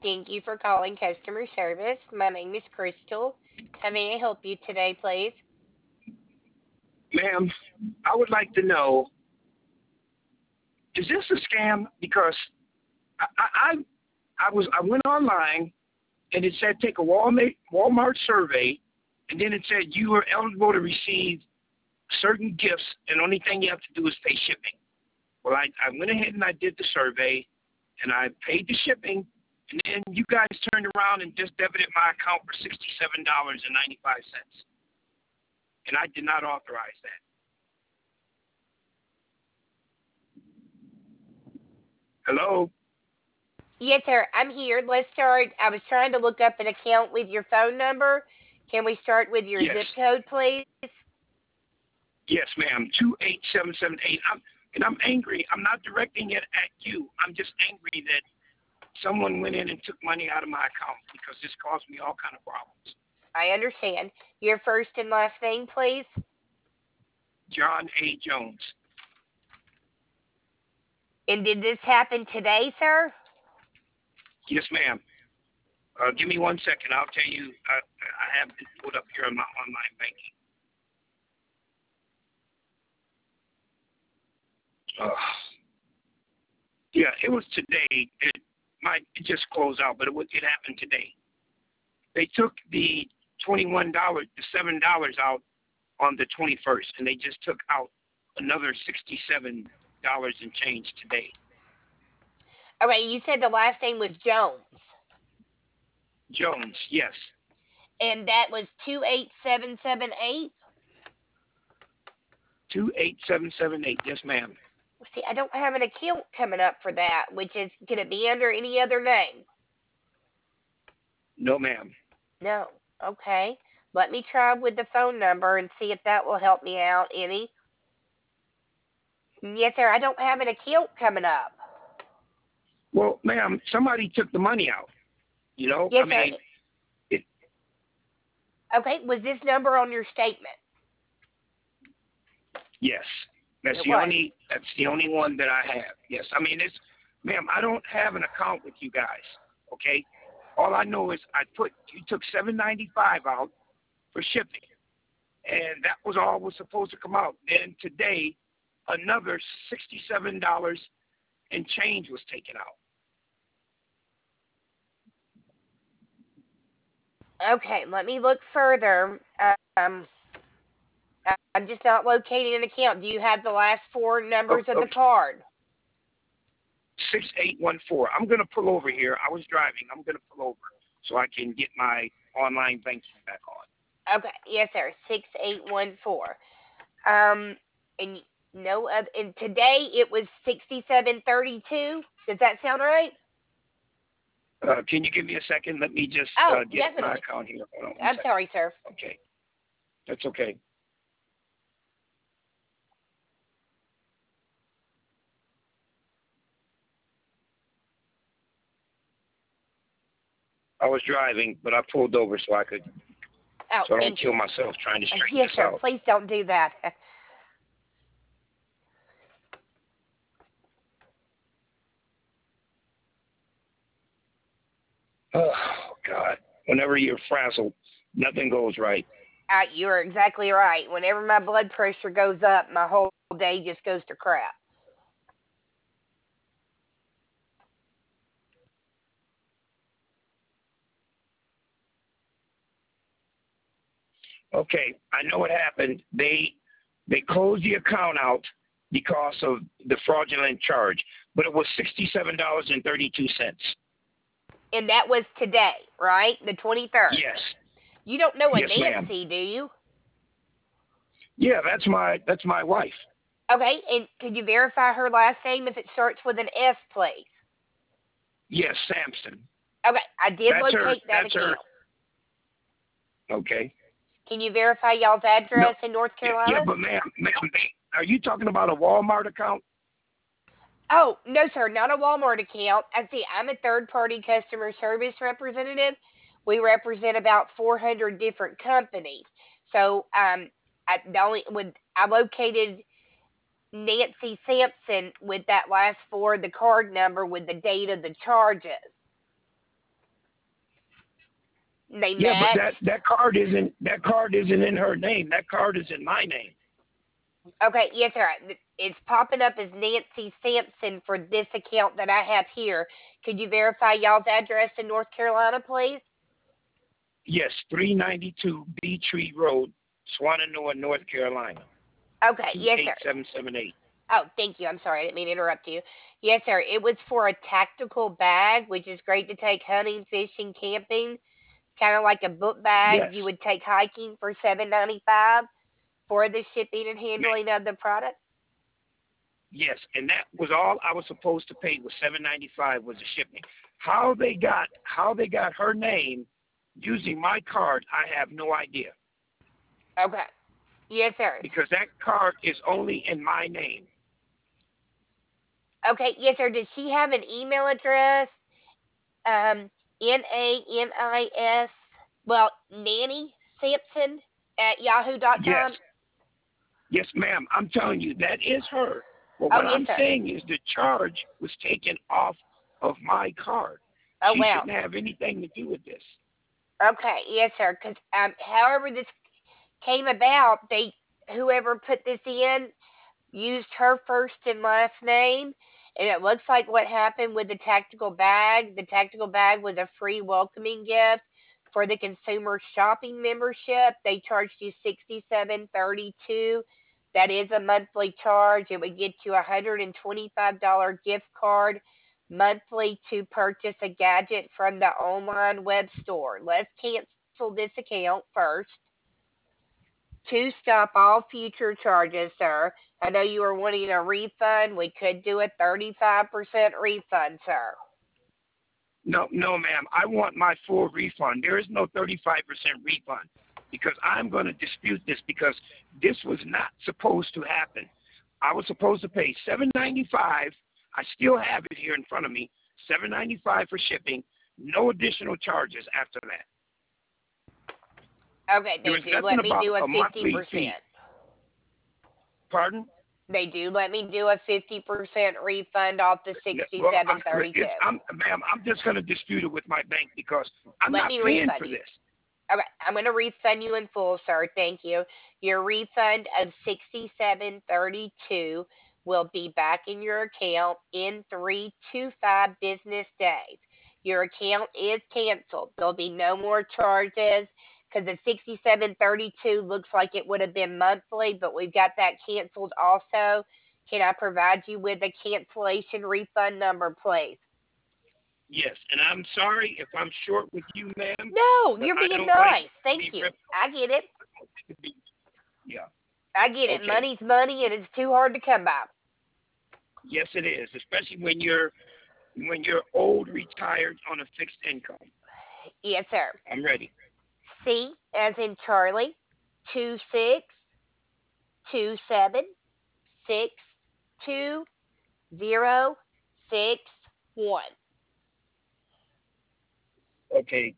Thank you for calling customer service. My name is Crystal. How may I help you today, please? Ma'am, I would like to know, is this a scam? Because I I, I went online and it said take a Walmart survey, and then it said you are eligible to receive certain gifts, and the only thing you have to do is pay shipping. Well, I went ahead and I did the survey, and I paid the shipping, and then you guys turned around and just debited my account for $67.95, and I did not authorize that. Hello? Yes, sir. I'm here. Let's start. I was trying to look up an account with your phone number. Can we start with your Yes. zip code, please? Yes, ma'am. 28778. I'm angry. I'm not directing it at you. I'm just angry that someone went in and took money out of my account because this caused me all kind of problems. I understand. Your first and last name, please. John A. Jones. And did this happen today, sir? Yes, ma'am. Give me 1 second. I'll tell you. I have it put up here on my online banking. Yeah, it was today. It just closed out, but it happened today. They took the the $7 out on the 21st, and they just took out another $67 and change today. Okay, you said the last name was Jones, Jones, yes. and that was 28778. 28778, yes, ma'am. See, I don't have an account coming up for that, which is going to be under any other name. No, ma'am. No. Okay. Let me try with the phone number and see if that will help me out any. Yes, sir. I don't have an account coming up. Well, ma'am, somebody took the money out. You know, I Yes, sir. mean, it, Okay. Was this number on your statement? yes. It was. That's the only one that I have. Yes. I mean, ma'am, I don't have an account with you guys. Okay. All I know is you took $7.95 out for shipping, and that was all was supposed to come out. Then today, another $67 and change was taken out. Okay. Let me look further. Um, I'm just not locating an account. Do you have the last four numbers of the Okay, card? 6814. I'm gonna pull over here. I was driving. I'm gonna pull over so I can get my online banking back on. Okay. Yes, sir. 6814. Um, and no other. And today it was 6732. Does that sound right? Can you give me a second? Let me just Oh, get my definitely. account here. Hold on one I'm second. sorry, sir. Okay, that's okay. I was driving, but I pulled over Oh, so I don't and kill myself trying to straighten yes, this sir. out. Please don't do that. Oh God! Whenever you're frazzled, nothing goes right. You're exactly right. Whenever my blood pressure goes up, my whole day just goes to crap. Okay, I know what happened. They closed the account out because of the fraudulent charge, but it was $67.32. And that was today, right? The 23rd. Yes, You don't know a yes, ma'am. Nancy, do you? Yeah, that's my wife. Okay, and could you verify her last name if it starts with an S, please? Yes, Sampson. Okay, I did That's her. locate that That's her. account. Okay. Can you verify y'all's No. address in North Yeah, Carolina? but ma'am, are you talking about a Walmart account? Oh, no, sir, not a Walmart account. I see. I'm a third party customer service representative. We represent about 400 different companies. So, I located Nancy Sampson with that last four, the card number with the date of the charges. They Yeah, but match. that card isn't in her name. That card is in my name. Okay, yes, sir. It's popping up as Nancy Sampson for this account that I have here. Could you verify y'all's address in North Carolina, please? Yes, 392 B Tree Road, Swananoa, North Carolina, Okay, yes, sir. 28778. Oh, thank you. I'm sorry. I didn't mean to interrupt you. Yes, sir. It was for a tactical bag, which is great to take hunting, fishing, camping. Kind of like a book bag Yes, you would take hiking for $7.95 for the shipping and handling of the product. yes, and that was all I was supposed to pay was $7.95 was the shipping. How they got her name using my card, I have no idea Okay. Yes, sir. because that card is only in my name. Okay. Yes, sir. Does she have an email address? NANIS. Well, Nanny Sampson at Yes, yahoo.com. yes, ma'am. I'm telling you that is her. But Oh, what yes, I'm sir. saying is the charge was taken off of my card. Oh, She well. shouldn't have anything to do with this. Okay. Yes, sir. Because however this came about, whoever put this in used her first and last name, and it looks like what happened with the tactical bag. The tactical bag was a free welcoming gift for the consumer shopping membership. They charged you $67.32. That is a monthly charge. It would get you a $125 gift card monthly to purchase a gadget from the online web store. Let's cancel this account first to stop all future charges, sir. I know you were wanting a refund. We could do a 35% refund, sir. No, no, ma'am. I want my full refund. There is no 35% refund because I'm going to dispute this because this was not supposed to happen. I was supposed to pay $7.95. I still have it here in front of me. $7.95 for shipping. No additional charges after that. Okay, There they was do nothing let me about do a a monthly fee. 50%. Pardon? They do let me do a 50% refund off the Well, 67.32. ma'am, I'm just going to dispute it with my bank because I'm Let not me paying refund for you. this. Okay, I'm going to refund you in full, sir. Thank you. Your refund of 67.32 will be back in your account in 3 to 5 business days. Your account is canceled. There'll be no more charges because the 67.32 looks like it would have been monthly, but we've got that canceled also. Can I provide you with a cancellation refund number, please? Yes, and I'm sorry if I'm short with you, ma'am, No, but you're I being don't like nice. to Thank be you. ripped. I get it. Yeah. I get it. Okay. Money's money, and it's too hard to come by. Yes, it is, especially when you're old, retired on a fixed income. Yes, sir. I'm ready. C as in Charlie, 2627620061. Okay,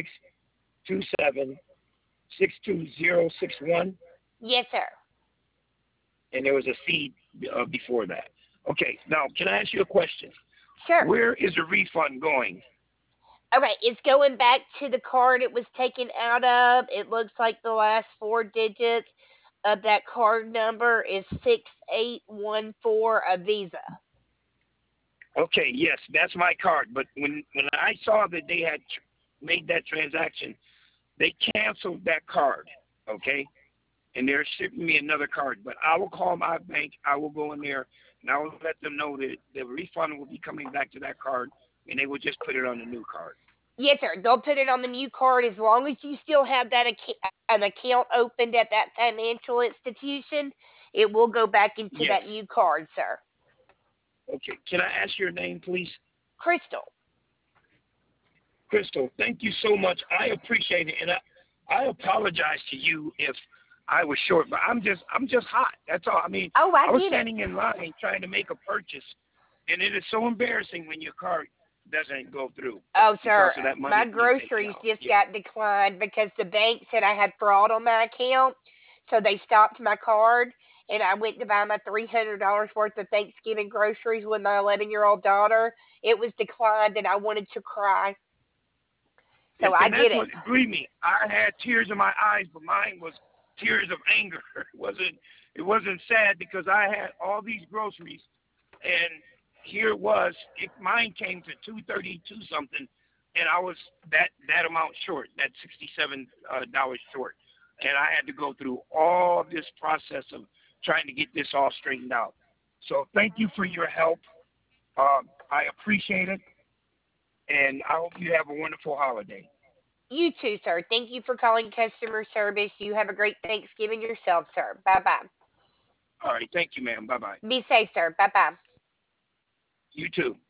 2627 62061, Yes, sir. and there was a C before that. Okay, now can I ask you a question? Sure. Where is the refund going? Okay, it's going back to the card it was taken out of. It looks like the last 4 digits of that card number is 6814, a Visa. Okay, yes, that's my card. But when I saw that they had made that transaction, they canceled that card. Okay, and they're shipping me another card. But I will call my bank. I will go in there and I will let them know that the refund will be coming back to that card, and they will just put it on the new card. Yes, sir. They'll put it on the new card as long as you still have an account opened at that financial institution. It will go back into Yes. that new card, sir. Okay. Can I ask your name, please? Crystal. Crystal, thank you so much. I appreciate it, and I apologize to you if I was short, but I'm just hot. That's all. I mean, Oh, I I was get it. standing in line trying to make a purchase, and it is so embarrassing when your card doesn't go through Oh, because sir. of that money My being taken groceries out. just Yeah. got declined because the bank said I had fraud on my account. So they stopped my card, and I went to buy my $300 worth of Thanksgiving groceries with my 11-year-old daughter. It was declined, and I wanted to cry. So I And get that's it. what, believe me, I had tears in my eyes, but mine was tears of anger. It wasn't sad because I had all these groceries, and here it was. Mine came to 232 something, and I was that amount short, that $67 short, and I had to go through all this process of trying to get this all straightened out. So thank you for your help. I appreciate it, and I hope you have a wonderful holiday. You too, sir. Thank you for calling customer service. You have a great Thanksgiving yourself, sir. Bye bye. All right, thank you, ma'am. Bye bye. Be safe, sir. Bye bye. You too.